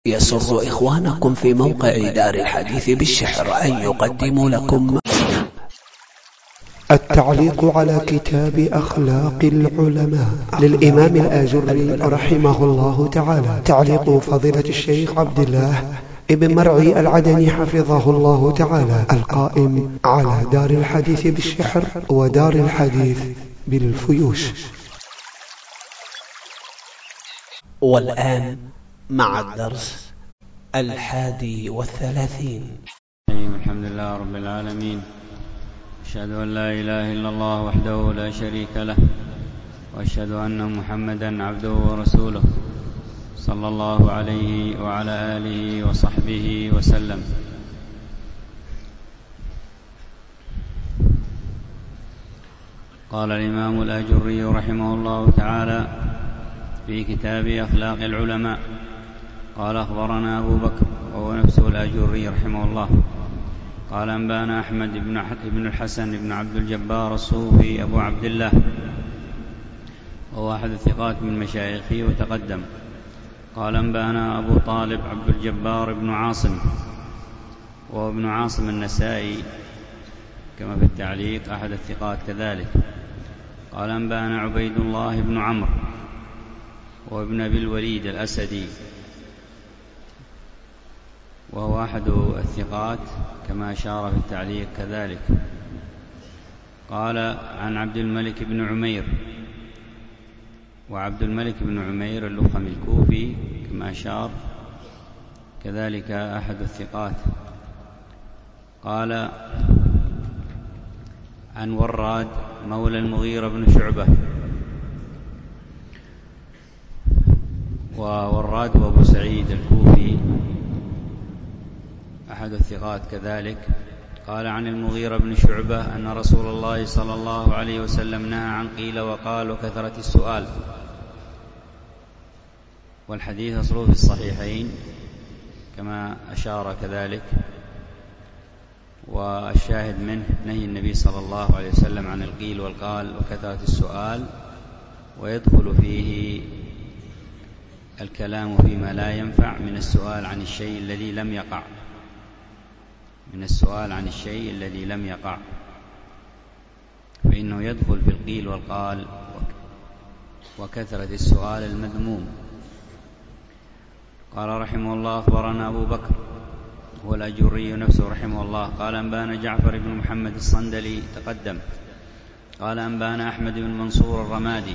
يسر إخوانكم في موقع دار الحديث بالشحر أن يقدموا لكم التعليق على كتاب أخلاق العلماء للإمام الآجري رحمه الله تعالى. تعليق فضيلة الشيخ عبد الله ابن مرعي العدني حفظه الله تعالى، القائم على دار الحديث بالشحر ودار الحديث بالفيوش. والآن مع الدرس 31. الحمد لله رب العالمين، أشهد أن لا إله إلا الله وحده لا شريك له، وأشهد أن محمدا عبده ورسوله صلى الله عليه وعلى آله وصحبه وسلم. قال الإمام الآجري رحمه الله تعالى في كتاب أخلاق العلماء، قال أخبرنا أبو بكر وهو نفسه الآجري رحمه الله قال أنبانا أحمد بن الحسن بن عبد الجبار الصوفي أبو عبد الله، وهو أحد الثقات من مشايخه وتقدم. قال أنبانا أبو طالب عبد الجبار بن عاصم، وهو ابن عاصم النسائي كما في التعليق أحد الثقات كذلك. قال أنبانا عبيد الله بن عمرو وابن أبي الوليد الأسدي، وهو أحد الثقات كما أشار في التعليق كذلك. قال عن عبد الملك بن عمير، وعبد الملك بن عمير اللخمي الكوفي كما أشار كذلك أحد الثقات. قال عن وراد مولى المغيرة بن شعبة، ووراد وابو سعيد الكوفي أحد الثقات كذلك. قال عن المغيرة بن شعبة أن رسول الله صلى الله عليه وسلم نهى عن قيل وقال وكثرة السؤال، والحديث أصله في الصحيحين كما أشار كذلك. والشاهد منه نهي النبي صلى الله عليه وسلم عن القيل والقال وكثرة السؤال، ويدخل فيه الكلام فيما لا ينفع من السؤال عن الشيء الذي لم يقع، فإنه يدخل في القيل والقال وكثرة السؤال المذموم. قال رحمه الله أخبرنا أبو بكر هو الأجري نفسه رحمه الله قال أنبانا جعفر بن محمد الصندلي تقدم. قال أنبانا أحمد بن منصور الرمادي،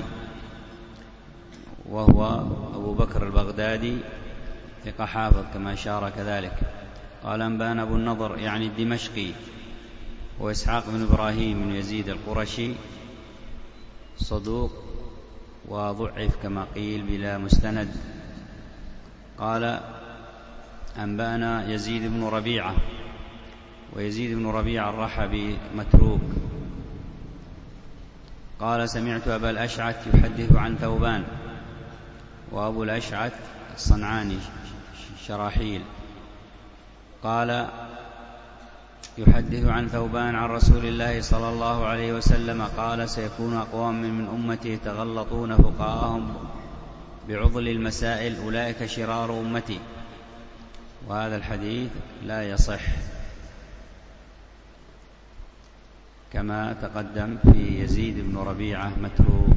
وهو أبو بكر البغدادي ثقة حافظ كما أشار كذلك. قال أنبانا أبو النضر يعني الدمشقي، وإسحاق بن إبراهيم بن يزيد القرشي صدوق وضعف كما قيل بلا مستند. قال أنبانا يزيد بن ربيعة، ويزيد بن ربيعة الرحبي متروك. قال سمعت أبا الأشعث يحدث عن ثوبان، وأبو الأشعث الصنعاني شراحيل، قال يحدث عن ثوبان عن رسول الله صلى الله عليه وسلم قال سيكون أقوام من أمتي يتغلطون فقهاءهم بعضل المسائل أولئك شرار أمتي. وهذا الحديث لا يصح كما تقدم في يزيد بن ربيعة متروك.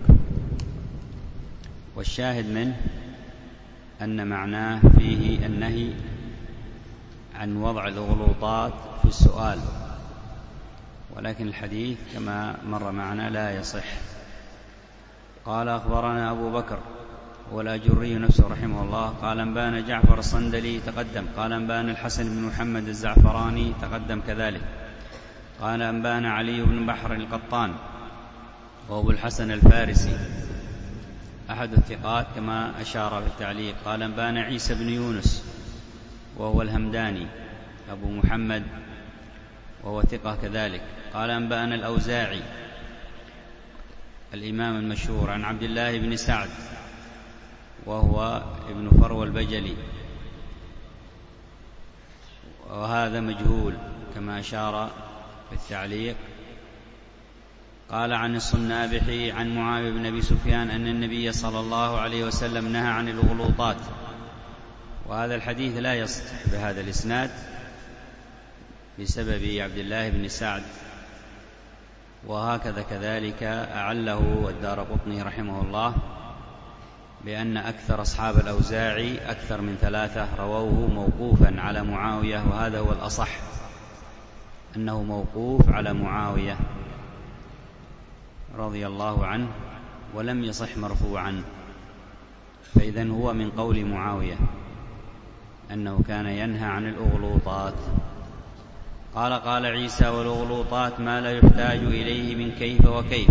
والشاهد منه أن معناه فيه النهي عن وضع الغلوطات في السؤال، ولكن الحديث كما مر معنا لا يصح. قال أخبرنا أبو بكر والأجري نفسه رحمه الله قال أنبانا جعفر الصندلي تقدم. قال أنبانا الحسن بن محمد الزعفراني تقدم كذلك. قال أنبانا علي بن بحر القطان وأبو الحسن الفارسي أحد الثقات كما أشار في التعليق. قال أنبانا عيسى بن يونس وهو الهمداني أبو محمد وهو ثقة كذلك. قال أنبانا الأوزاعي الإمام المشهور عن عبد الله بن سعد وهو ابن فروة البجلي، وهذا مجهول كما أشار في التعليق. قال عن الصنابحي عن معاوية بن أبي سفيان أن النبي صلى الله عليه وسلم نهى عن الغلوطات، وهذا الحديث لا يصح بهذا الإسناد بسبب عبد الله بن سعد، وهكذا كذلك أعله الدارقطني رحمه الله بأن أكثر أصحاب الأوزاعي أكثر من 3 رووه موقوفا على معاوية، وهذا هو الأصح أنه موقوف على معاوية رضي الله عنه ولم يصح مرفوعا، فإذن هو من قول معاوية أنه كان ينهى عن الأغلوطات. قال عيسى: والأغلوطات ما لا يحتاج إليه من كيف وكيف.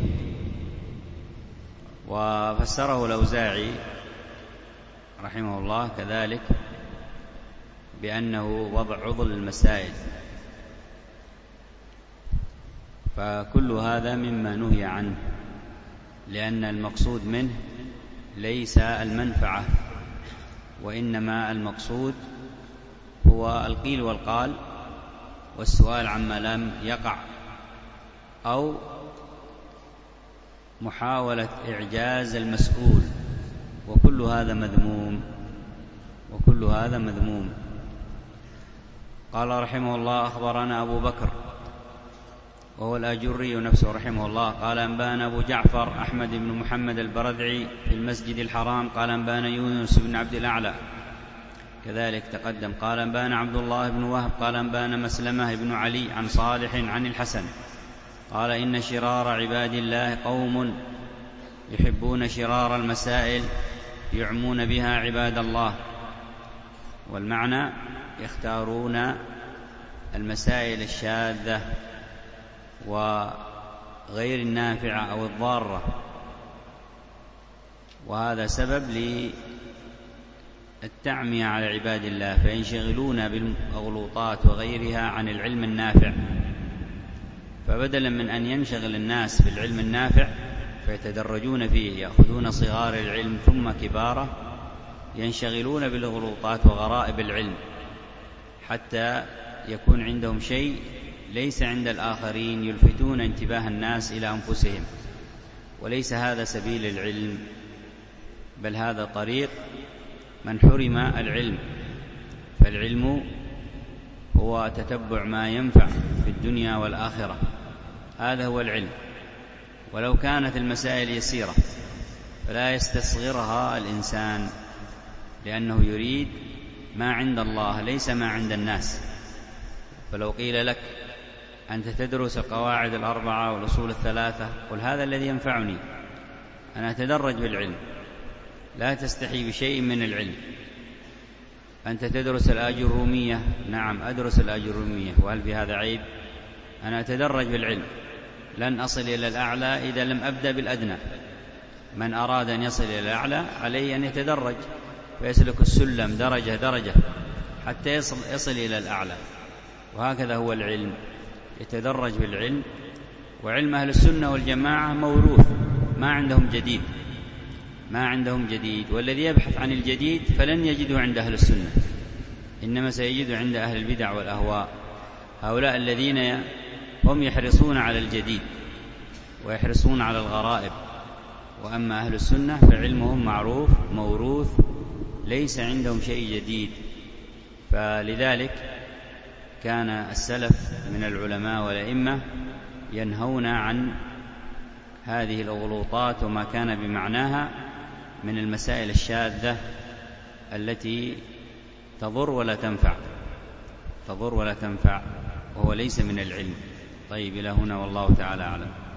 وفسره الأوزاعي رحمه الله كذلك بأنه وضع عضل المسائل، فكل هذا مما نهي عنه، لأن المقصود منه ليس المنفعة، وإنما المقصود هو القيل والقال والسؤال عما لم يقع، أو محاولة إعجاز المسؤول، وكل هذا مذموم. قال رحمه الله: أخبرنا أبو بكر وهو الآجري نفسه رحمه الله قال: أنبانا أبو جعفر أحمد بن محمد البرذعي في المسجد الحرام قال: أنبانا يونس بن عبد الأعلى كذلك تقدم قال: أنبانا عبد الله بن وهب قال: أنبانا مسلمة بن علي عن صالح عن الحسن قال: إن شرار عباد الله قوم يحبون شرار المسائل يعمون بها عباد الله. والمعنى يختارون المسائل الشاذة وغير النافعة أو الضارة، وهذا سبب للتعمية على عباد الله، فينشغلون بالأغلوطات وغيرها عن العلم النافع. فبدلا من أن ينشغل الناس بالعلم النافع فيتدرجون فيه، يأخذون صغار العلم ثم كباره، ينشغلون بالغلوطات وغرائب العلم حتى يكون عندهم شيء ليس عند الآخرين، يلفتون انتباه الناس إلى أنفسهم، وليس هذا سبيل العلم، بل هذا طريق من حرم العلم. فالعلم هو تتبع ما ينفع في الدنيا والآخرة، هذا هو العلم. ولو كانت المسائل يسيرة فلا يستصغرها الإنسان، لأنه يريد ما عند الله ليس ما عند الناس. فلو قيل لك أنت تدرس القواعد 4 والأصول 3، قل: هذا الذي ينفعني، أنا أتدرج بالعلم، لا تستحي بشيء من العلم. أنت تدرس الآجرومية، نعم أدرس الآجرومية، وهل في هذا عيب؟ أنا أتدرج بالعلم، لن أصل إلى الأعلى إذا لم أبدأ بالأدنى. من أراد أن يصل إلى الأعلى عليه أن يتدرج ويسلك السلم درجة درجة حتى يصل إلى الأعلى، وهكذا هو العلم، يتدرج بالعلم. وعلم أهل السنة والجماعة موروث، ما عندهم جديد، والذي يبحث عن الجديد فلن يجده عند أهل السنة، إنما سيجده عند أهل البدع والأهواء. هؤلاء الذين هم يحرصون على الجديد ويحرصون على الغرائب، وأما أهل السنة فعلمهم معروف موروث، ليس عندهم شيء جديد. فلذلك كان السلف من العلماء والأئمة ينهون عن هذه الأغلوطات وما كان بمعناها من المسائل الشاذة التي تضر ولا تنفع، وهو ليس من العلم. طيب، إلى هنا والله تعالى أعلم.